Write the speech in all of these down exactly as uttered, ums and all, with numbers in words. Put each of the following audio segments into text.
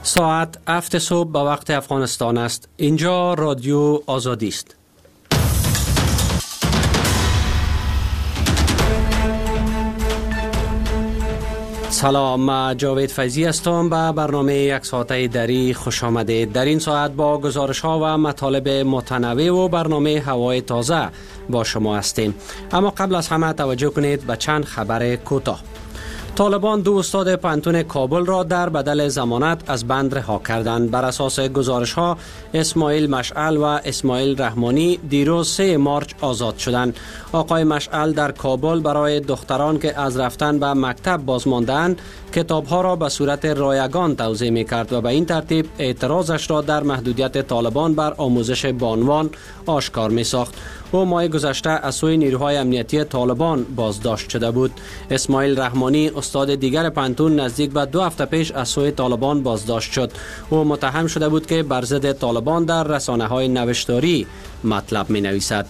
ساعت هفت صبح به وقت افغانستان است. اینجا رادیو آزادی است. سلام، من جاوید فیضی هستم. به برنامه یک ساعته دری خوش آمدید. در این ساعت با گزارش ها و مطالب متنوع و برنامه هوای تازه با شما هستیم. اما قبل از همه توجه کنید به چند خبر کوتاه. طالبان دو استاد پانتون کابل را در بدل ضمانت از بند رها کردند. بر اساس گزارش ها اسماعیل مشعل و اسماعیل رحمانی دیروز سه مارچ آزاد شدند. آقای مشعل در کابل برای دختران که از رفتن به مکتب بازمانده‌اند کتاب ها را به صورت رایگان توزیع می کرد و به این ترتیب اعتراضش را در محدودیت طالبان بر آموزش بانوان آشکار می ساخت. او ماه گذشته از سوی نیروهای امنیتی طالبان بازداشت شده بود. اسماعیل رحمانی استاد دیگر پانتون نزدیک به دو هفته پیش از سوی طالبان بازداشت شد. او متهم شده بود که بر ضد طالبان در رسانه‌های نوشتاری مطلب می نویسد.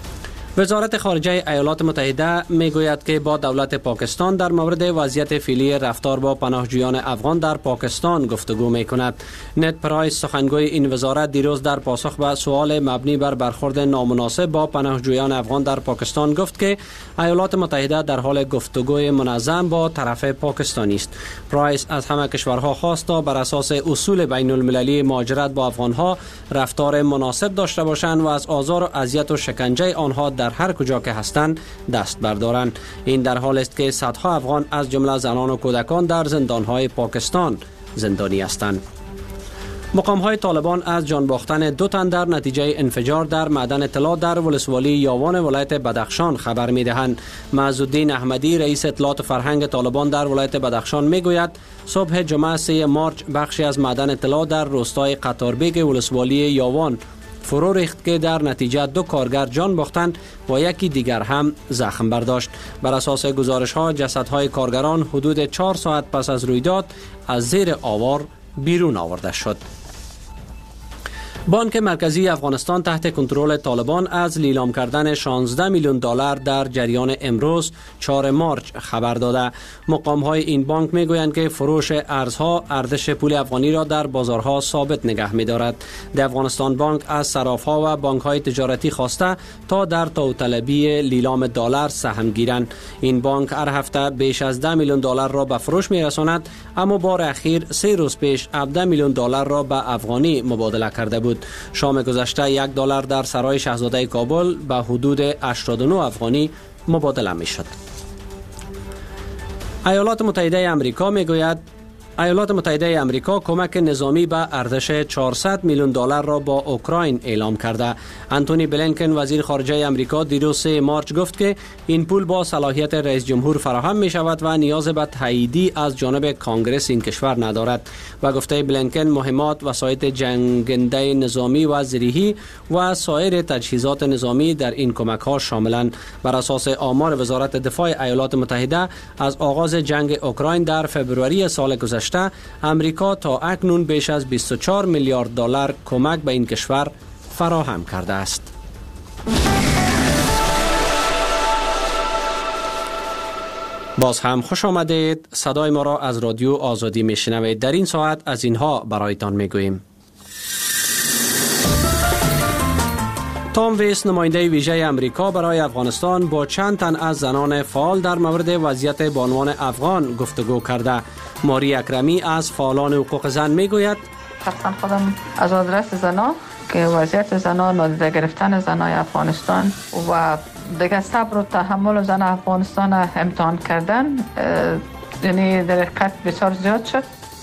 وزارت خارجه ایالات متحده می گوید که با دولت پاکستان در مورد وضعیت فعلی رفتار با پناهجویان افغان در پاکستان گفتگو می کند. نت پرایس سخنگوی این وزارت دیروز در پاسخ به سوال مبنی بر برخورد نامناسب با پناهجویان افغان در پاکستان گفت که ایالات متحده در حال گفتگوی منظم با طرف پاکستانی است. پرایس از همه کشورها خواست تا بر اساس اصول بین المللی مهاجرت با افغانها رفتار مناسب داشته باشند و از آزار و اذیت و شکنجه آنها در هر کجا که هستند دست بردارند. این در حال است که صدها افغان از جمله زنان و کودکان در زندانهای پاکستان زندانی هستند. مقام‌های طالبان از جان باختن دو تن در نتیجه انفجار در معدن طلا در ولسوالی یاوان ولایت بدخشان خبر می‌دهند. معزالدین احمدی رئیس اطلاعات فرهنگ طالبان در ولایت بدخشان می‌گوید صبح جمعه سه مارچ بخشی از معدن طلا در روستای قطاربیگ ولسوالی یاوان فرو ریخت که در نتیجه دو کارگر جان باختند و یکی دیگر هم زخم برداشت. بر اساس گزارش ها جسدهای کارگران حدود چهار ساعت پس از رویداد از زیر آوار بیرون آورده شد. بانک مرکزی افغانستان تحت کنترل طالبان از لیلام کردن شانزده میلیون دلار در جریان امروز چهارم مارچ خبر داده. مقام های این بانک می گویند که فروش ارزها ارزش پول افغانی را در بازارها ثابت نگه می دارد. در افغانستان بانک از صرافها و بانک های تجارتی خواسته تا در داوطلبی لیلام دلار سهم گیرند. این بانک هر هفته بیش از ده میلیون دلار را به فروش می رساند، اما بار اخیر سه روز پیش هفده میلیون دلار را به افغانی مبادله کرده بود. شام گذشته یک دلار در سرای شاهزاده کابل به حدود هشتاد و نه افغانی مبادله می شد. ایالات متحده آمریکا می گوید ایالات متحده آمریکا کمک نظامی به ارزش چهارصد میلیون دلار را با اوکراین اعلام کرده. انتونی بلینکن وزیر خارجه آمریکا دیروز سه مارچ گفت که این پول با صلاحیت رئیس جمهور فراهم می شود و نیاز به تاییدی از جانب کانگرس این کشور ندارد. و گفته بلینکن مهمات، وسایط جنگنده نظامی و زرهی و سایر تجهیزات نظامی در این کمک ها شاملند. بر اساس آمار وزارت دفاع ایالات متحده از آغاز جنگ اوکراین در فبروری سال گذشته امریکا تا اکنون بیش از بیست و چهار میلیارد دلار کمک به این کشور فراهم کرده است. باز هم خوش آمدید. صدای ما را از رادیو آزادی میشنوید. در این ساعت از اینها برایتان میگوییم. تام ویس نماینده ویژه امریکا برای افغانستان با چند تن از زنان فعال در مورد وضعیت بانوان افغان گفتگو کرده. ماری اکرمی از فعالان حقوق زن میگوید شخصا خودم از آدرس زنا که وضعیت زنا، نادیده گرفتن زنای افغانستان و دیگه صبر و تحمل زن افغانستان امتحان کردن، یعنی در حقیقت بسیار زیاد شد.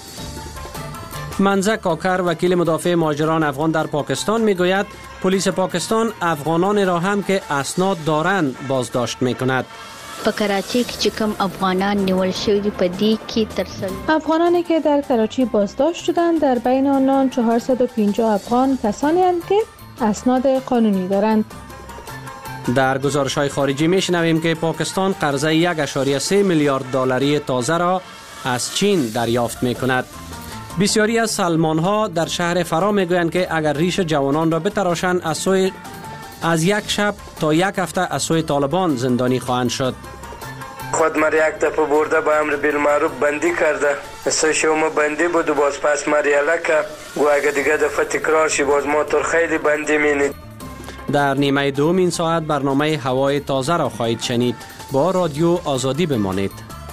منزه کاکر وکیل مدافع مهاجران افغان در پاکستان میگوید پلیس پاکستان افغانان را هم که اسناد دارند بازداشت میکند. په کراچی کې چې کوم افغانان نیول شوي په دې کې ترسل افغانانی که در کراچی بازداشت شدند در بین آنان چهارصد و پنجاه افغان کسانی هستند که اسناد قانونی دارند. در گزارش های خارجی میشنویم که پاکستان قرضه یک ممیز سه میلیارد دلاری تازه را از چین دریافت میکند. بسیاری از سلمان ها در شهر فرا میگویند که اگر ریش جوانان را بتراشند از سوی از یک شب تا یک هفته از سوی طالبان زندانی خواهند شد. خود مرا یک دفعه برده با امر بالمعروف بندی کرده. مثل شما بندی بود و باز پس مریاله که گو اگه دیگه دفعه تکرار شی باز ما تر خیلی بندی مینید. در نیمه دوم این ساعت برنامه هوای تازه را خواهید شنید. با رادیو آزادی بمانید.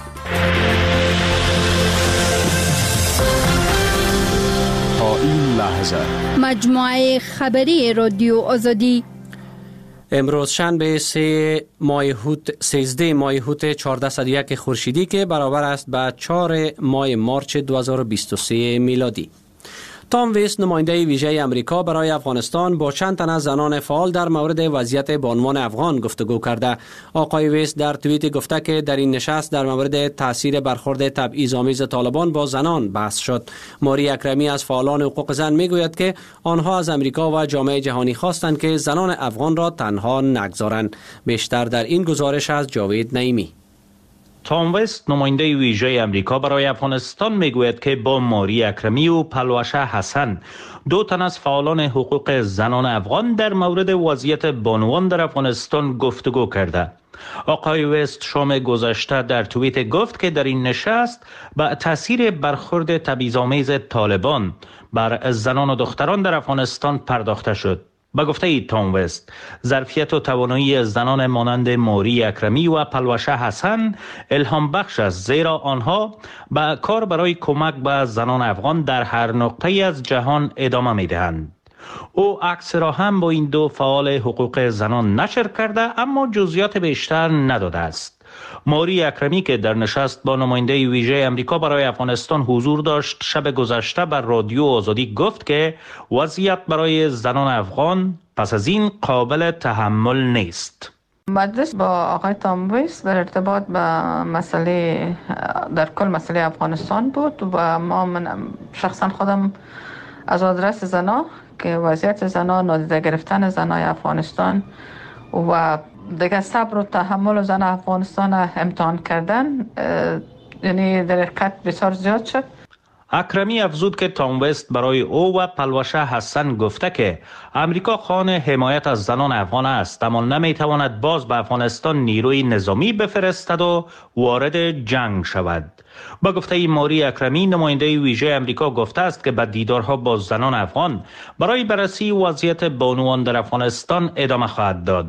تا این لحظه مجموعه خبری رادیو آزادی امروز شنبه سه ماه هوت سیزده ماه هوت چهارده صد و یک خورشیدی که برابر است به چهار ماه مارچ دو هزار و بیست و سه میلادی. تام ویست نماینده ویژه امریکا برای افغانستان با چند تن از زنان فعال در مورد وضعیت بانوان افغان گفتگو کرده. آقای ویست در توییت گفته که در این نشست در مورد تاثیر برخورد تبعیض‌آمیز طالبان با زنان بحث شد. ماری اکرمی از فعالان حقوق زن میگوید که آنها از امریکا و جامعه جهانی خواستند که زنان افغان را تنها نگذارند. بیشتر در این گزارش از جاوید نعیمی. تام ویست نماینده ویژه امریکا برای افغانستان میگوید که با ماری اکرمی و پلوشه حسن دو تن از فعالان حقوق زنان افغان در مورد وضعیت بانوان در افغانستان گفتگو کرده. آقای ویست شام گذشته در توییت گفت که در این نشست با تاثیر برخورد تبعیض‌آمیز طالبان بر زنان و دختران در افغانستان پرداخته شد. با گفته ای تام ویست، ظرفیت و توانایی زنان مانند ماری اکرمی و پلوشه حسن الهام بخش است، زیرا آنها با کار برای کمک به زنان افغان در هر نقطه از جهان ادامه می دهند. او عکس را هم با این دو فعال حقوق زنان نشر کرده اما جزئیات بیشتر نداده است. ماری اکرمی که در نشست با نماینده ویژه امریکا برای افغانستان حضور داشت شب گذشته بر رادیو آزادی گفت که وضعیت برای زنان افغان پس از این قابل تحمل نیست. مجلس با آقای تام ویست در ارتباط به مسئله در کل مسئله افغانستان بود و ما من شخصا خودم از آدرس زنا که وضعیت زنا، نادیده گرفتن زنای افغانستان و دیگه صبر و تحمل زن افغانستان امتحان کردن یعنی در حقیقت بسیار زیاد شد. اکرمی افزود که تام ویست برای او و پلوشه حسن گفته که امریکا خواهان حمایت از زنان افغان است اما نمیتواند باز به افغانستان نیروی نظامی بفرستد و وارد جنگ شود. با گفته ماری اکرمی نماینده ویژه امریکا گفته است که به دیدارها با زنان افغان برای بررسی وضعیت بانوان در افغانستان ادامه خواهد داد.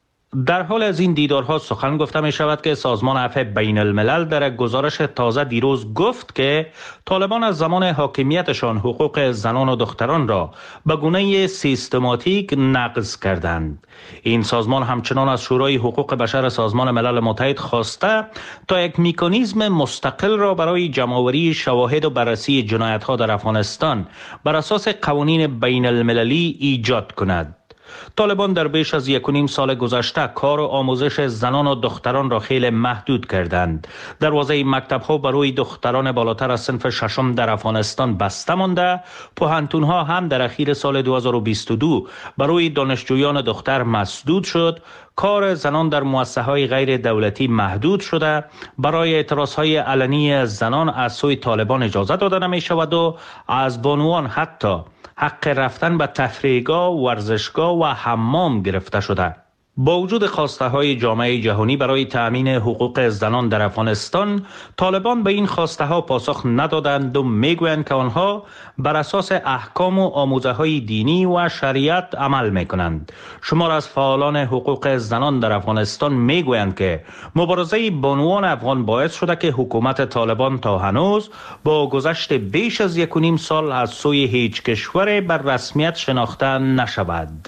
در حال از این دیدارها سخن گفته می شود که سازمان عفو بین الملل در گزارش تازه دیروز گفت که طالبان از زمان حاکمیتشان حقوق زنان و دختران را به گونه سیستماتیک نقض کردند. این سازمان همچنان از شورای حقوق بشر سازمان ملل متحد خواسته تا یک مکانیزم مستقل را برای جمع‌آوری شواهد و بررسی جنایت‌ها در افغانستان بر اساس قوانین بین المللی ایجاد کند. طالبان در بیش از یک و نیم سال گذشته کار و آموزش زنان و دختران را خیلی محدود کردند. دروازه مکتب‌ها برای دختران بالاتر از صنف ششم در افغانستان بسته مانده. پوهنتون‌ها هم در اخیر سال دو هزار و بیست و دو برای دانشجویان دختر مسدود شد. کار زنان در مؤسسه‌های غیر دولتی محدود شده. برای اعتراض‌های علنی زنان از سوی طالبان اجازه داده نمی‌شود و از بانوان حتی حق رفتن به تفریحگاه، ورزشگاه و حمام گرفته شده. با وجود خواسته های جامعه جهانی برای تأمین حقوق زنان در افغانستان، طالبان به این خواسته ها پاسخ ندادند و میگویند که آنها بر اساس احکام و آموزه های دینی و شریعت عمل میکنند. شمار از فعالان حقوق زنان در افغانستان میگویند که مبارزه بانوان افغان باعث شده که حکومت طالبان تا هنوز با گذشت بیش از یک و نیم سال از سوی هیچ کشور بر رسمیت شناخته نشود.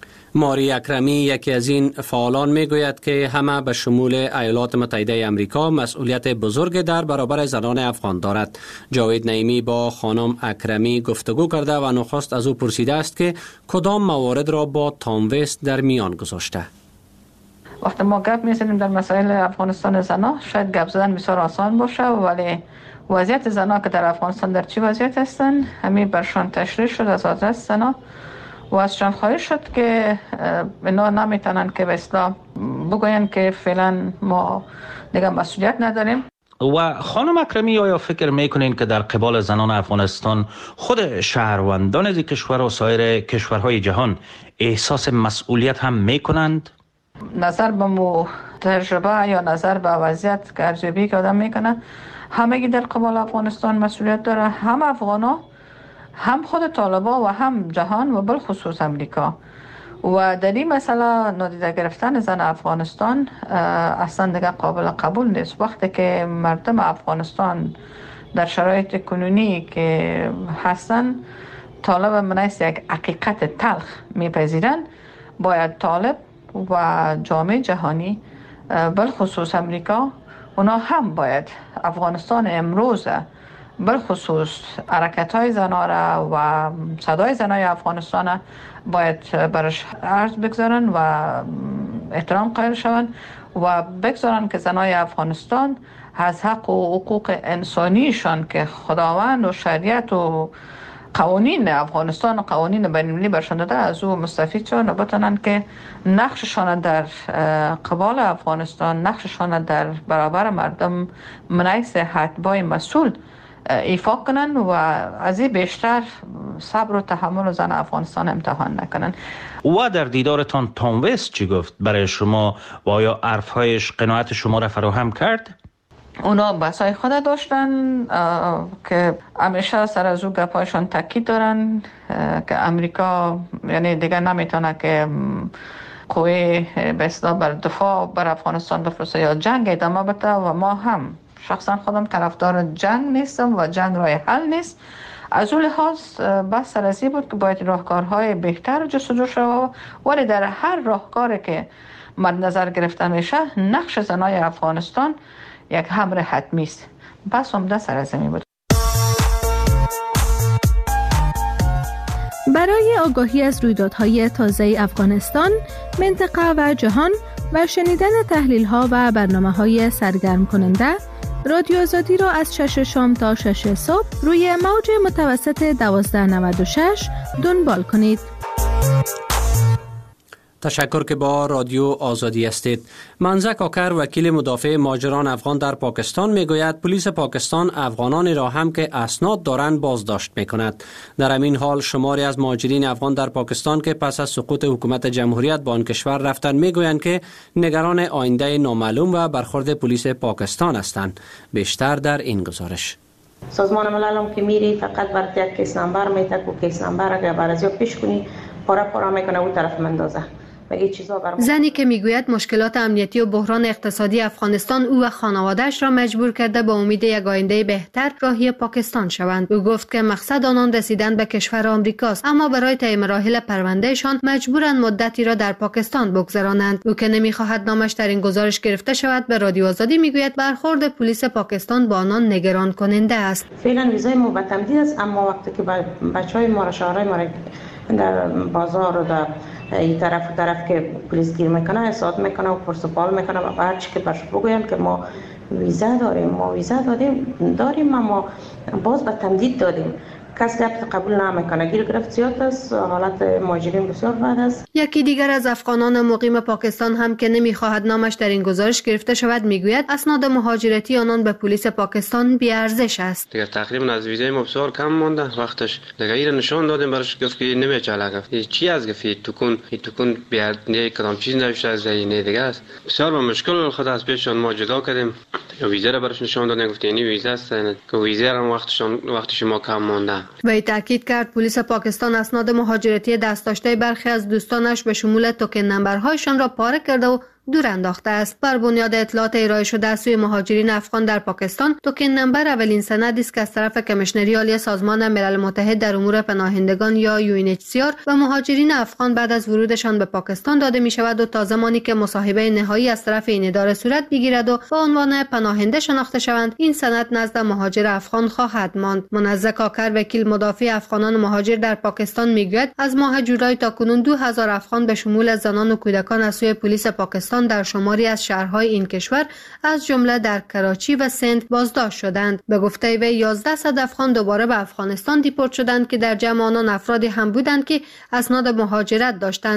ماری اکرمی یکی از این فعالان میگوید که همه به شمول ایالات متحده امریکا مسئولیت بزرگ در برابر زنان افغان دارد. جاوید نعیمی با خانم اکرمی گفتگو کرده و نخست از او پرسیده است که کدام موارد را با تام ویست در میان گذاشته. وقتی ما گپ میزنیم در مسائل افغانستان زنا شاید گپ زدن بسیار آسان باشه ولی وضعیت زنا که در افغانستان در چی وضعیت هستن همین برشان تشریح شد از آدرس زنا و از چند خواهش شد که اینا نمیتونن که به اصطلاح بگوین که فعلا ما دیگه مسئولیت نداریم. و خانم اکرمی آیا فکر میکنین که در قبال زنان افغانستان خود شهروندان از کشور و سایر کشورهای جهان احساس مسئولیت هم میکنند؟ نظر به مو تجربه یا نظر به وضعیت که ارزیابی که آدم میکنه همگی در قبال افغانستان مسئولیت داره، هم افغانا، هم خود طالبا و هم جهان و بالخصوص امریکا. و در این مسئله نادیده گرفتن زن افغانستان اصلا دیگه قابل قبول نیست. وقتی که مردم افغانستان در شرایط کنونی که هستن طالب منیست یک حقیقت تلخ میپذیرن، باید طالب و جامعه جهانی بالخصوص امریکا اونا هم باید افغانستان امروز بالخصوص حرکت های زناره و صدای زنای افغانستان باید برش عرض بگذارن و احترام قائل شوند و بگذارن که زنای افغانستان از حق و حقوق انسانیشان که خداوند و شریعت و قوانین افغانستان و قوانین بین‌المللی برشان داده از او مستفید شوند و بتونن که نقششان در قبال افغانستان، نقششان در برابر مردم من حیث حتبای مسئول ایفا کنن و از این بیشتر صبر و تحمل زن افغانستان امتحان نکنن. و در دیدارتان تام وست چی گفت برای شما و آیا حرفهایش قناعت شما را فراهم کرد؟ اونا بحثای خود داشتن که همیشه سر از او گپایشان تاکید دارن که امریکا یعنی دیگه نمیتونه که قوی به اصطلاح بر دفاع بر افغانستان بفرسته یا جنگ ادامه بده و ما هم شخصا خودم طرفدار جنگ نیستم و جنگ راه حل نیست. از اون لحاظ بحث سر از این بود که باید راهکارهای بهتر جستجو شود، ولی در هر راهکاری که مد نظر گرفته میشه نقش زنای افغانستان یک امر حتمی است. بس عمده سر از این بود. برای آگاهی از رویدادهای تازه افغانستان، منطقه و جهان و شنیدن تحلیل‌ها و برنامه‌های سرگرم کننده، رادیو آزادی را از شش شام تا شش صبح روی موج متوسط دوازده نود و شش دنبال کنید. تشکر که با رادیو آزادی هستید. منزه کاکر وکیل مدافع مهاجران افغان در پاکستان میگوید پلیس پاکستان افغانانی را هم که اسناد دارند بازداشت میکند. در همین حال شماری از مهاجرین افغان در پاکستان که پس از سقوط حکومت جمهوریت به آن کشور رفتند میگویند که نگران آینده نامعلوم و برخورد پلیس پاکستان هستند. بیشتر در این گزارش. سازمان ملل هم که میری فقط برات یک کیس نمبر میده و کیس نمبر اگر برازی پیش کنی پاره پاره میکنه اون طرف مندازه. زنی که میگوید مشکلات امنیتی و بحران اقتصادی افغانستان او و خانواده‌اش را مجبور کرده با امید یک آینده بهتر راهی پاکستان شوند. او گفت که مقصد آنان رسیدن به کشور آمریکاست، اما برای طی مراحل پروندهشان مجبورند مدتی را در پاکستان بگذرانند. او که نمیخواهد نامش در این گزارش گرفته شود به رادیو آزادی میگوید برخورد پلیس پاکستان با آنان نگران کننده است. فعلا ویزای ما به تمدید است، اما وقتی که بچهای ما را شهرهای ما در بازار و در این طرف و طرف که پلیس گیر میکنه احساس میکنه و پرسپال میکنه و هر چی که برش بگویم که ما ویزا داریم ما ویزا دادیم داریم اما باز به تمدید دادیم، کسی قبول نمیکنه. گیر گرفت زیاد است، حالت مهاجرین بسیار بد است. یکی دیگر از افغانان مقیم پاکستان هم که نمیخواهد نامش در این گزارش گرفته شود میگوید اسناد مهاجرتی آنان به پلیس پاکستان بی ارزش است. دیگه تقریبا از ویزای ما بسیار کم مانده. وقتش دیگه این نشون دادیم براش گفت که نمیچاله، گفت چی از گفت تو کن تو کن بیاد نه کدام چیز نوشته از نه دیگه است. بسیار با مشکل خود از پیششون ما جدا کردیم. ویزا را براش نشون دادیم گفت اینی ویزا است که ویزا را وقتشون وقتش ما کم مانده. وی تاکید کرد پلیس پاکستان اسناد مهاجرتی دست داشته برخی از دوستانش به شمول توکن نمبرهایشان را پاره کرده و دور انداخته است. بر بنیاد اطلاعات ارائه شده از سوی مهاجرین افغان در پاکستان، توکن نمبر اولین سندی است که از طرف کمیشنری عالی سازمان ملل متحد در امور پناهندگان یا یو ان اچ سی آر و مهاجرین افغان بعد از ورودشان به پاکستان داده می شود و تا زمانی که مصاحبه نهایی از طرف این اداره صورت بگیرد و با عنوان پناهنده شناخته شوند، این سند نزد مهاجر افغان خواهد ماند. منزه کاکر وکیل مدافع افغانان مهاجر در پاکستان میگوید از ماه جولای تا کنون دو هزار افغان به شمول زنان و کودکان از سوی پلیس پاکستان در شماری از شهرهای این کشور از جمله در کراچی و سند بازداشت شدند. به گفته وی یازده صد افغان دوباره به افغانستان دیپورت شدند که در جمع آنان افرادی هم بودند که اسناد مهاجرت داشتند.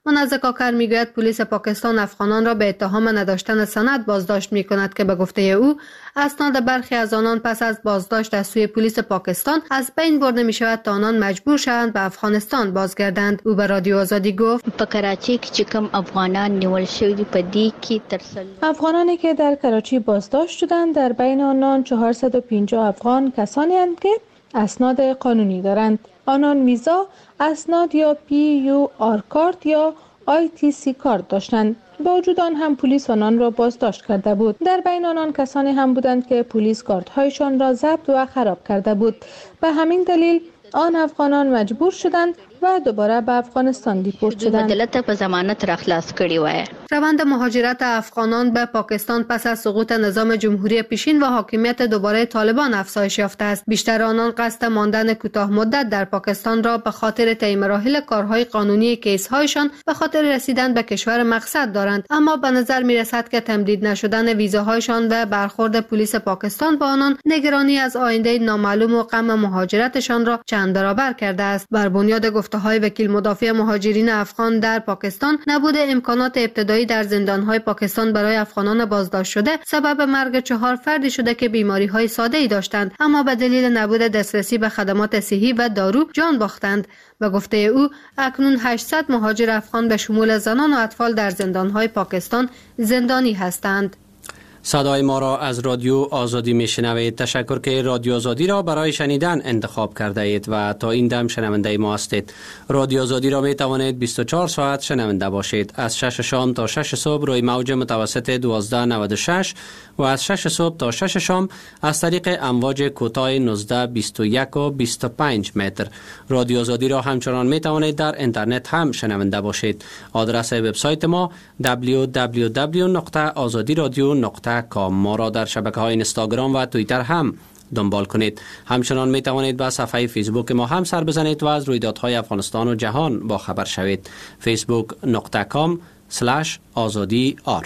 منزه کاکر میگوید پلیس پاکستان افغانان را به اتهام نداشتن سند بازداشت میکند که به گفته او اسناد برخی از آنان پس از بازداشت از سوی پلیس پاکستان از بین برده می شود تا آنان مجبور شوند به افغانستان بازگردند. او به رادیو آزادی گفت په کراچی کې چې کوم افغانان نیول شوي په دې کې تر افغانانی که در کراچی بازداشت شدند در بین آنان چهارصد و پنجاه افغان کسانی هستند که اسناد قانونی دارند. آنان ویزا، اسناد یا پی یو آر کارت یا آی تی سی کارت داشتند. با وجود آن هم پلیس آنان را بازداشت کرده بود. در بین آنان کسانی هم بودند که پلیس کارت هایشان را ضبط و خراب کرده بود. به همین دلیل آن افغانان مجبور شدند و دوباره به افغانستان دیپورت شدند. بدلته په ضمانت را خلاص کړي وای. روند مهاجرت افغانان به پاکستان پس از سقوط نظام جمهوری پیشین و حاکمیت دوباره طالبان افزایش یافته است. بیشتر آنان قصد ماندن کوتاه مدت در پاکستان را به خاطر طی مراحل کارهای قانونی کیس‌هایشان به خاطر رسیدن به کشور مقصد دارند، اما به نظر می‌رسد که تمدید نشدن ویزاهایشان و برخورد پلیس پاکستان با آنان نگرانی از آینده نامعلوم و غم مهاجرتشان را چند برابر کرده است. بر بنیاد گفته‌های وکیل مدافع مهاجرین افغان در پاکستان، نبود امکانات ابتدایی در زندان‌های پاکستان برای افغانان بازداشت شده سبب مرگ چهار فردی شده که بیماری‌های ساده‌ای داشتند اما به دلیل نبود دسترسی به خدمات صحی و دارو جان باختند. به گفته او اکنون هشتصد مهاجر افغان به شمول زنان و اطفال در زندان‌های پاکستان زندانی هستند. صدای ما را از رادیو آزادی میشنوید. تشکر که رادیو آزادی را برای شنیدن انتخاب کرده اید و تا این دم شنونده ما هستید. رادیو آزادی را می توانید بیست و چهار ساعت شنونده باشید. از شش شام تا شش صبح روی موج متوسط دوازده نود و شش و از شش صبح تا شش شام از طریق امواج کوتاه نوزده بیست و یک و بیست و پنج متر. رادیو آزادی را همچنان می توانید در اینترنت هم شنونده باشید. آدرس وبسایت ما دبلیو دبلیو دبلیو نقطه آزادی رادیو نقطه کام. ما را در شبکه‌های اینستاگرام و توییتر هم دنبال کنید. همچنان می توانید به صفحه فیسبوک ما هم سر بزنید و از رویدادهای افغانستان و جهان با خبر شوید. فیسبوک نقطه کام سلش آزادی آر.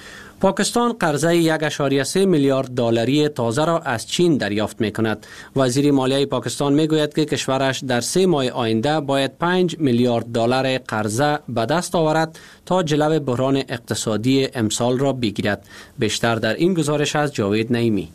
پاکستان قرضه یک ممیز سه میلیارد دلاری تازه را از چین دریافت می کند. وزیر مالیه پاکستان می گوید که کشورش در سه ماه آینده باید پنج میلیارد دلار قرضه به دست آورد تا جلو بحران اقتصادی امسال را بگیرد. بیشتر در این گزارش از جاوید نعیمی.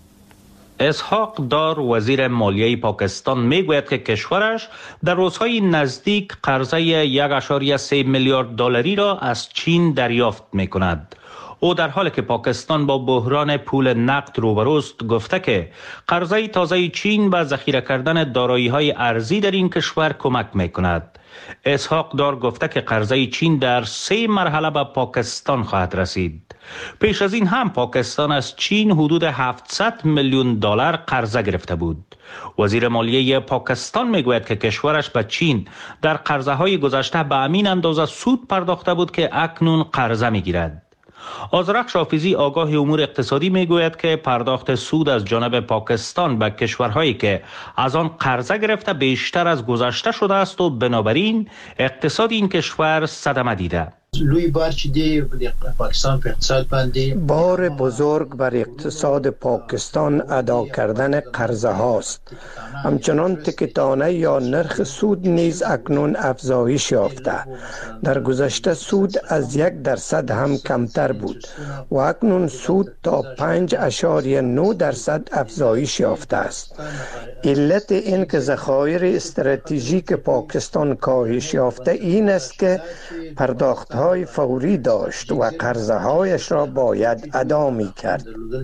اسحاق دار وزیر مالیه پاکستان میگوید که کشورش در روزهای نزدیک قرضه یک ممیز سه میلیارد دلاری را از چین دریافت می کند. او در حالی که پاکستان با بحران پول نقد روبروست گفته که قرضه تازه چین به ذخیره کردن دارایی‌های ارزی در این کشور کمک می‌کند. اسحاق دار گفته که قرضه چین در سه مرحله به پاکستان خواهد رسید. پیش از این هم پاکستان از چین حدود هفتصد میلیون دلار قرضه گرفته بود. وزیر مالیه پاکستان میگوید که کشورش به چین در قرضه‌های گذشته به همین اندازه سود پرداخته بود که اکنون قرضه میگیرد. آذرخش حافظی آگاه امور اقتصادی میگوید که پرداخت سود از جانب پاکستان به کشورهایی که از آن قرضه گرفته بیشتر از گذشته شده است و بنابراین اقتصاد این کشور صدمه دیده. لوی بار چې دی پاکستان په اقتصاد باندې بار بزرگ بر اقتصاد پاکستان ادا کردن قرضه هاست. همچنان تکتانه یا نرخ سود نیز اکنون افزایش یافته. در گذشته سود از یک درصد هم کمتر بود و اکنون سود تا پنج اشاریه نه درصد افزایش یافته است. علت این که ذخایر استراتژیک پاکستان کاهش یافته این است که پرداخت های فوری داشت و قرضه هایش را باید ادا می کرد.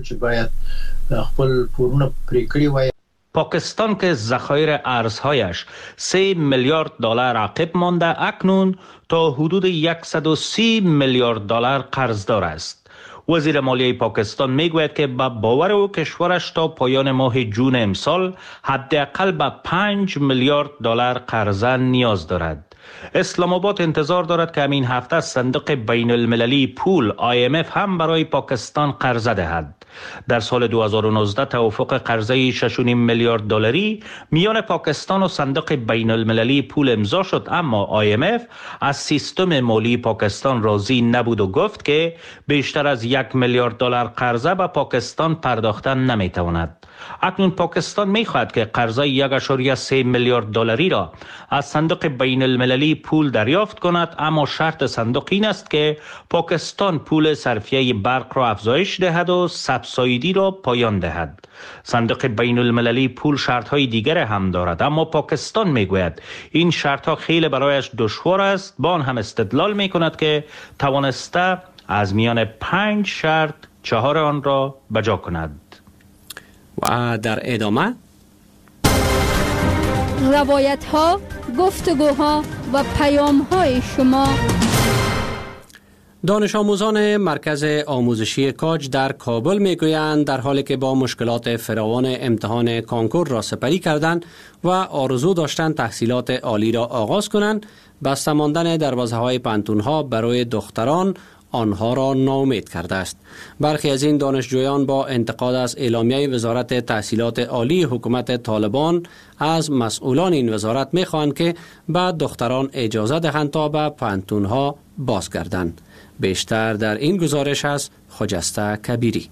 پاکستان که ذخایر ارزهایش سه میلیارد دلار عقب مانده اکنون تا حدود صد و سی میلیارد دلار قرضدار است. وزیر مالیه پاکستان میگوید که با باور او کشورش تا پایان ماه جون امسال حداقل به پنج میلیارد دلار قرضه نیاز دارد. اسلام آباد انتظار دارد که همین هفته صندوق بین المللی پول آی ام اف هم برای پاکستان قرضه دهد. در سال دو هزار و نوزده توافق قرضه شش و نیم میلیارد دلاری میان پاکستان و صندوق بین المللی پول امضا شد، اما آی ام اف از سیستم مالی پاکستان راضی نبود و گفت که بیشتر از یک یک میلیارد دلار قرضه به پاکستان پرداخته نمیتواند. اکنون پاکستان میخواهد که قرضه یک اشاریه سه میلیارد دلاری را از صندوق بین المللی پول دریافت کند، اما شرط صندوق این است که پاکستان پول صرفیه برق را افزایش دهد و سبسایدی را پایان دهد. صندوق بین المللی پول شرط های دیگر هم دارد، اما پاکستان میگوید این شرط ها خیلی برایش دشوار است. با آن هم استدلال میکند که توانسته از میان پنج شرط چهار آن را بجا کند. و در ادامه روایت ها، گفتگوها و پیام های شما. دانش آموزان مرکز آموزشی کاج در کابل میگویند در حالی که با مشکلات فراوان امتحان کانکور را سپری کردند و آرزو داشتند تحصیلات عالی را آغاز کنند، بسته ماندن دروازه های پانتون ها برای دختران آنها را ناامید کرده است. برخی از این دانشجویان با انتقاد از اعلامیه وزارت تحصیلات عالی حکومت طالبان از مسئولان این وزارت می‌خواهند که به دختران اجازه دهند تا به پانتون ها بازگردند. بیشتر در این گزارش از خجسته کبیری.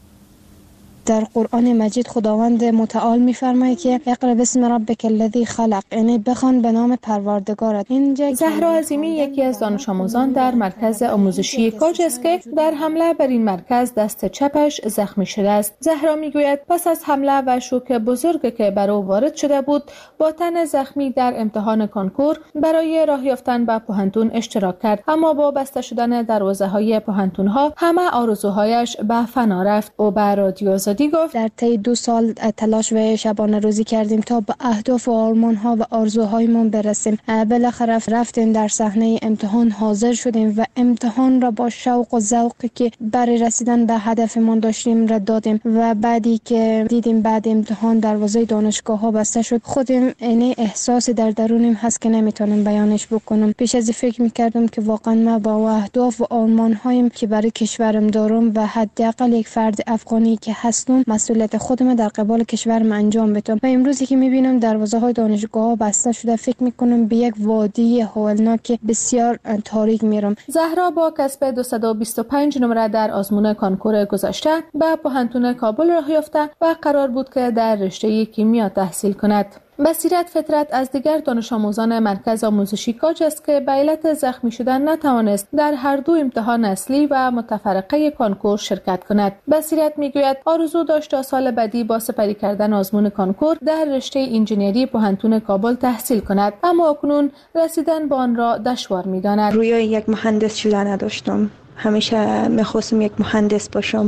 در قرآن مجید خداوند متعال می‌فرماید که اقرأ بسم ربک الذی خلق، یعنی بخوان به نام پروردگارت. اینجا زهرا عظیمی یکی از دانش آموزان در مرکز آموزشی کاج است که در حمله بر این مرکز دست چپش زخمی شده است. زهرا میگوید پس از حمله و شوک بزرگی که بر او وارد شده بود، با تن زخمی در امتحان کانکور برای راه یافتن به پوهنتون اشتراک کرد، اما با بسته شدن دروازه‌های پوهنتون‌ها همه آرزوهایش به فنا رفت. او به رادیو گفت در طی دو سال تلاش و شبانه روزی کردیم تا به اهداف و آرمان‌ها و آرزوهایمان برسیم. بالاخره رفتیم در صحنه امتحان حاضر شدیم و امتحان را با شوق و ذوقی که برای رسیدن به هدفمان داشتیم را دادیم و بعدی که دیدیم بعد امتحان دروازه دانشگاه‌ها بسته شد، خودم یعنی احساسی در درونم هست که نمیتونم بیانش بکنم. پیش از فکر می‌کردم که واقعا ما با اهداف و آرمان‌هایم که برای کشورم دارم و حداقل یک فرد افغانی که هست مسئولیت خودم در قبال کشورم انجام بدم. و امروزی که میبینم دروازه های دانشگاه ها بسته شده، فکر میکنم به یک وادی هولناک بسیار تاریک میرم. زهرا با کسب دویست و بیست و پنج نمره در آزمون کانکور گذشته به پوهنتون کابل راه یافته و قرار بود که در رشته کیمیا تحصیل کند. بصیرت فطرت از دیگر دانش آموزان مرکز آموزشی کاج است که به علت زخمی شدن نتوانست در هر دو امتحان اصلی و متفرقه کانکور شرکت کند. بصیرت میگوید آرزو داشت تا سال بعدی با سپری کردن آزمون کانکور در رشته انجینری پوهنتون کابل تحصیل کند، اما اکنون رسیدن به آن را دشوار می‌داند. رویای یک مهندس شدن نداشتم. همیشه میخواستم یک مهندس باشم.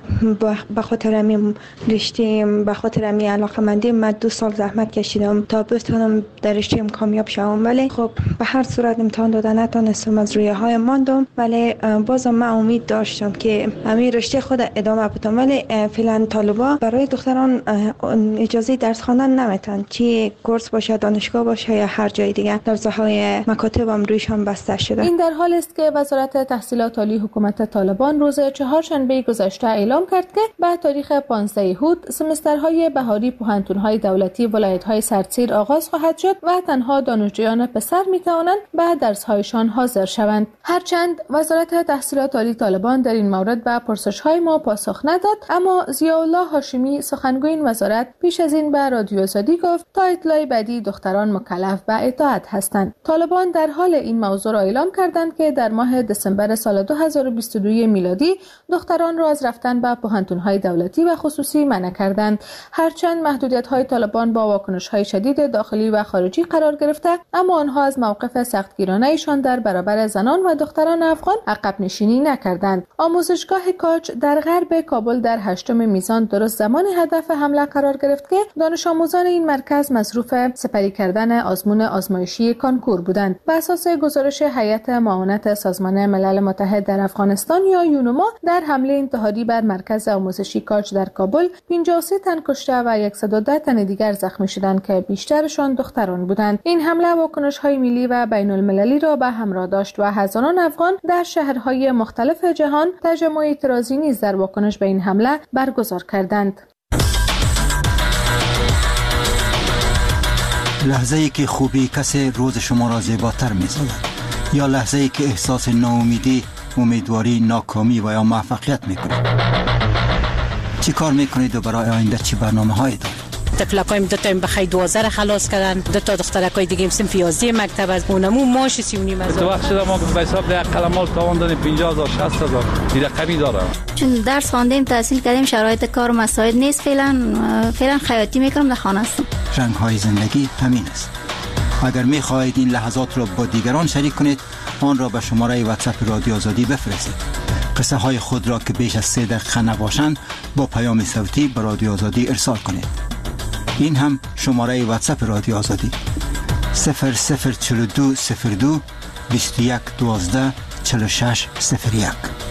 به خاطر همین رشته، به خاطر همین علاقه‌مندی من دو سال زحمت کشیدم تا بتونم در رشته‌ام کامیاب شوم، ولی خب به هر صورت امتحان دادن نتونستم، از رویاهای ماندم، ولی بازم من امید داشتم که همین رشته خود ادامه بدم. ولی فعلا طالبا برای دختران اجازه درس خواندن نمیتن، چه کورس باشه، دانشگاه باشه یا هر جای دیگه. درس‌های مکاتب هم رویشان بسته شده. این در حالی است که وزارت تحصیلات عالی حکومت طالبان روز چهارشنبه گذشته اعلام کرد که به تاریخ پانزده هود سمسترهای بهاری پوهنتون‌های دولتی ولایت‌های سرتسیر آغاز خواهد شد و تنها دانشجویان پسر می‌توانند به درس‌هایشان حاضر شوند. هرچند وزارت تحصیلات عالی طالبان در این مورد به پرسش‌های ما پاسخ نداد، اما ضیاءالله هاشمی سخنگوی این وزارت پیش از این به رادیو آزادی گفت تا اطلاع بعدی دختران مکلف به اطاعت هستند. طالبان در حال این موضوع را اعلام کردند که در ماه دسامبر سال دو هزار و بیست و دو میلادی دختران را از رفتن به پوهنتون‌های دولتی و خصوصی منع کردند. هرچند محدودیت‌های طالبان با واکنش‌های شدید داخلی و خارجی قرار گرفته، اما آنها از موقف سختگیرانه‌شان در برابر زنان و دختران افغان عقب نشینی نکردند. آموزشگاه کاج در غرب کابل در هشتم میزان درست زمانی هدف حمله قرار گرفت که دانش آموزان این مرکز مصروف سپری کردن آزمون آزمایشی کانکور بودند. بر اساس گزارش هیئت معاونت سازمان ملل متحد در افغانستان یا یونوما، در حمله انتحاری بر مرکز آموزشی کاج در کابل پنجاه و سه تن کشته و صد و ده تن دیگر زخمی شدند که بیشترشان دختران بودند. این حمله واکنش‌های ملی و بین المللی را به همراه داشت و هزاران افغان در شهرهای مختلف جهان تجمع اعتراضی نیز در واکنش به این حمله برگزار کردند. لحظه‌ای که خوبی کسی روز شما را زیباتر می‌سازد، یا لحظه‌ای که احساس ناامیدی امیدواری ناکامی و یا موفقیت میکنید؟ چی کار میکنید و برای آینده چی برنامه هایی دارید؟ تفلکایم دو تا بخی دوازده را خلاص کردن، دو تا دخترکای دیگه هم صنف یازده مکتب از اونمو ماش سی و نیم هزار. تو وقت شده ما به حساب یک قلمال تاوان دادیم پنجاه هزار شصت هزار این رقمی داره. چون درس خواندیم تحصیل کردیم شرایط کار مساعد نیست، فعلا فعلا خیاطی میکنم در خانه هستم. رنگ های زندگی همین است. اگر میخواهید این لحظات را با دیگران شریک کنید آن را به شماره واتساپ رادیو آزادی بفرستید. قصه های خود را که بیش از سه دقیقه نباشند با پیام صوتی به رادیو آزادی ارسال کنید. این هم شماره واتساپ رادیو آزادی صفر صفر چهل و دو صفر دو بیست و یک دوازده چهل و شش صفر یک.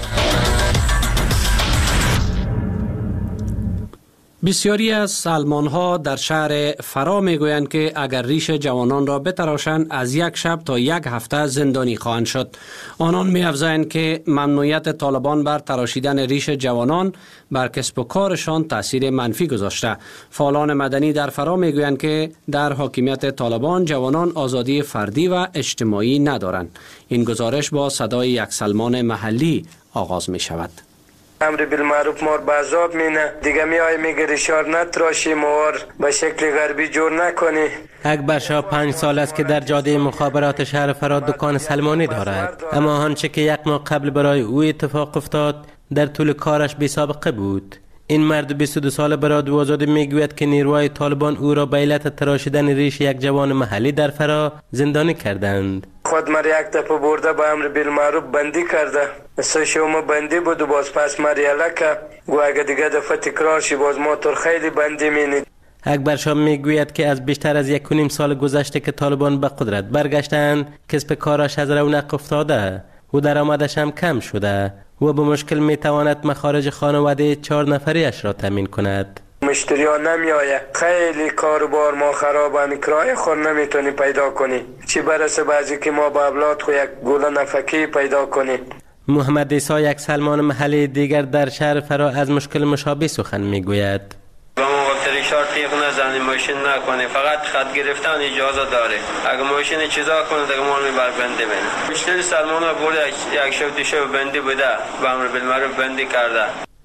بسیاری از سلمان‌ها در شهر فرا میگویند که اگر ریش جوانان را بتراشند از یک شب تا یک هفته زندانی خواهند شد. آنان می‌افزایند که ممنوعیت طالبان بر تراشیدن ریش جوانان بر کسب و کارشان تاثیر منفی گذاشته. فعالان مدنی در فرا میگویند که در حاکمیت طالبان جوانان آزادی فردی و اجتماعی ندارند. این گزارش با صدای یک سلمان محلی آغاز می شود. امر بالمعروف مار بازاب مینه دیگه میای میگه ریشار نتراشی موار به شکل غربی جور نکنی. اکبر شاه پنج سال است که در جاده مخابرات شهر فرا دکان سلمانی دارد، اما آنچه که یک ماه قبل برای او اتفاق افتاد در طول کارش بی سابقه بود. این مرد بیست و دو ساله به رادیو آزادی میگوید که نیروهای طالبان او را به علت تراشیدن ریش یک جوان محلی در فرا زندانی کردند. خود مر یک دفعه برده به امر بالمعروف بندی کرده. سه شوم بندی بود و باز پس مریاله که گو اگه دیگه دفعه تکرار شی باز ما تر خیلی بندی مینید. اکبر شاه میگوید که از بیشتر از یک و نیم سال گذشته که طالبان به قدرت برگشتند کسب کارش از رونق افتاده و درآمدش هم کم شده و به مشکل میتواند مخارج خانواده چهار نفریش را تامین کند. مشتری ها نمی آیه، خیلی کاروبار ما خرابه، میکرای خور نمیتونی پیدا کنی، چی برسه بعضی که ما با اولاد خو یک گوله نفکی پیدا کنی. محمد عیسی یک سلمان محلی دیگر در شهر فرا از مشکل مشابه سخن میگوید. با ما وقت ریشار تیغ نزنی ماشین نکنی، فقط خط گرفتن اجازه داره. اگه ماشین چیزا کنه دیگه ما میبر بنده بینه. مشکل سلمان ها برده یک شب دو شب بندی بوده و امر بالمعروف بندی کرده.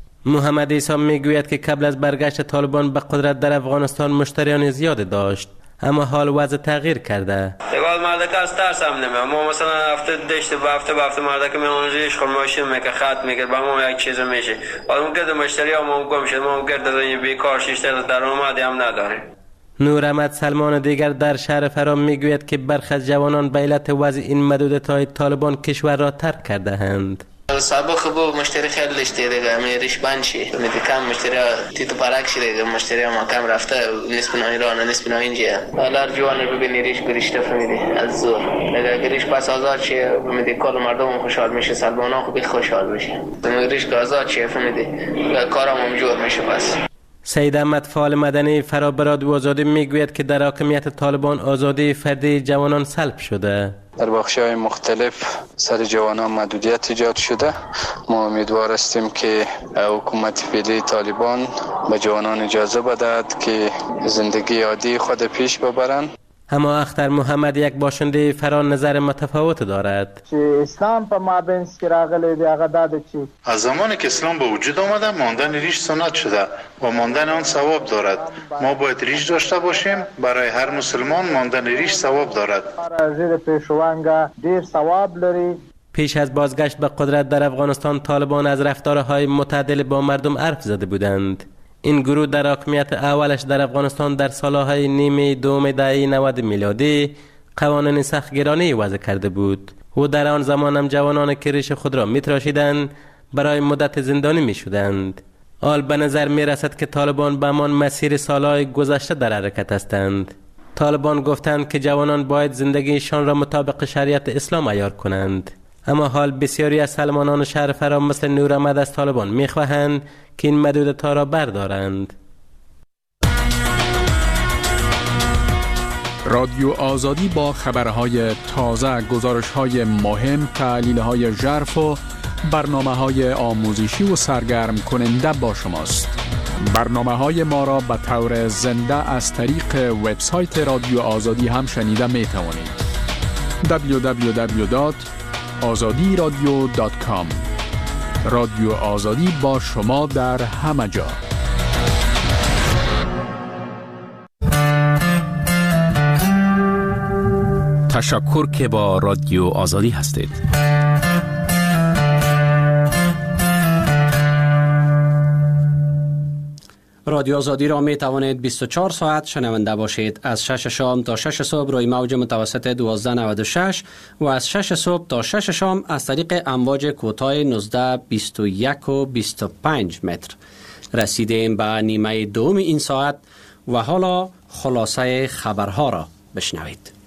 محمد عیسی میگوید که قبل از برگشت طالبان به قدرت در افغانستان مشتریان زیاد داشت، اما حال وضع تغییر کرده. دیگه مردک از ترس هم نمیه. ما مثلا هفته دشت به هفته به هفته مردک میمون ریش خود ماشین میکه خط میکه با ما یک چیز میشه. حالا ممکنه ده مشتری ها ما گم شد، ما ممکنه ده بیکار شیشتر درآمدی هم نداره. نور احمد سلمان دیگر در شهر فرا میگوید که برخی از جوانان به علت وضع این محدودیت‌های طالبان کشور را ترک کرده اند. سابق بود مشتری خیلی داشته دیگه میریش بند شی میدی کم مشتری تیتو پرک شده دیگه مشتری ما کم رفته نسبت نه ایران نسبت نه اینجا حالا جوان رو ببینی ریش گریشته فهمیدی از زور دیگه گریش پس آزاد چه فهمیدی کل مردم خوشحال میشه سلمانا خوب خوشحال میشه گریش که آزاد چه فهمیدی کارم هم جور میشه. پس سید احمد فعال مدنی فرا به رادیو آزادی میگوید که در حاکمیت طالبان آزادی فردی جوانان سلب شده. در بخش‌های مختلف سر جوانان محدودیت ایجاد شده. ما امیدوار هستیم که حکومت فعلی طالبان به جوانان اجازه بدهد که زندگی عادی خود پیش ببرند. اما اختر محمد یک باشنده فرا نظر متفاوت دارد. اسلام په مابینس کې راغلی دی هغه دا ده چې از زمانی که اسلام به وجود آمده ماندن ریش سنت شده و ماندن آن ثواب دارد. ما باید ریش داشته باشیم. برای هر مسلمان ماندن ریش ثواب دارد. زیر پیشوانگا دیر ثواب لري. پیش از بازگشت به قدرت در افغانستان طالبان از رفتارهای متعادل با مردم حرف زده بودند. این گروه در حاکمیت اولش در افغانستان در سالهای نیمه دوم دهه نود میلادی قوانین سختگیرانه وضع کرده بود و در آن زمان هم جوانان که ریش خود را میتراشیدند برای مدت زندانی میشدند. حال به نظر میرسد که طالبان به همان مسیر سالهای گذشته در حرکت هستند. طالبان گفتند که جوانان باید زندگیشان را مطابق شریعت اسلام عیار کنند، اما حال بسیاری از سلمانان شهر فرا مثل نور احمد از طالبان میخواهند که این محدودیت‌ها را بردارند. رادیو آزادی با خبرهای تازه، گزارش‌های مهم، تحلیل‌های ژرف و برنامه‌های آموزشی و سرگرم کننده با شماست. برنامه‌های ما را به طور زنده از طریق وبسایت رادیو آزادی هم شنیده می‌توانید. دبلیو دبلیو دبلیو دات آزادی رادیو دات کام. رادیو آزادی با شما در همه جا. تشکر که با رادیو آزادی هستید. رادیو آزادی را می توانید بیست و چهار ساعت شنونده باشید. از شش شام تا شش صبح روی موج متوسط دوازده نود و شش و از شش صبح تا شش شام از طریق امواج کوتاه نوزده بیست و یک و بیست و پنج متر. رسیدیم به نیمه دوم این ساعت و حالا خلاصه خبرها را بشنوید.